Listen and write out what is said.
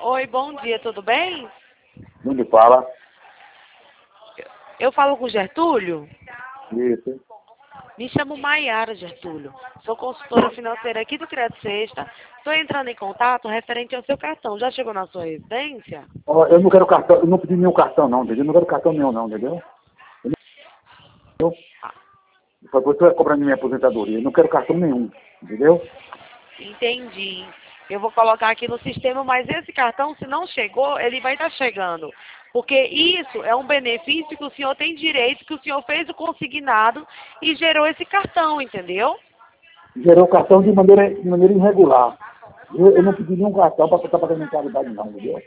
Oi, bom dia, tudo bem? Onde fala? Eu falo com o Gertúlio? Isso. Me chamo Maiara, Gertúlio. Sou consultora financeira aqui do Crédito Sexta. Estou entrando em contato referente ao seu cartão. Já chegou na sua residência? Ó, eu não quero cartão, eu não pedi nenhum cartão não, entendeu? Eu não quero cartão nenhum não, entendeu? Eu, eu estou cobrando minha aposentadoria, eu não quero cartão nenhum, entendeu? Entendi. Eu vou colocar aqui no sistema, mas esse cartão, se não chegou, ele vai estar chegando. Porque isso é um benefício que o senhor tem direito, que o senhor fez o consignado e gerou esse cartão, entendeu? Gerou cartão de maneira irregular. Eu não pedi nenhum cartão para botar para mentalidade não, entendeu?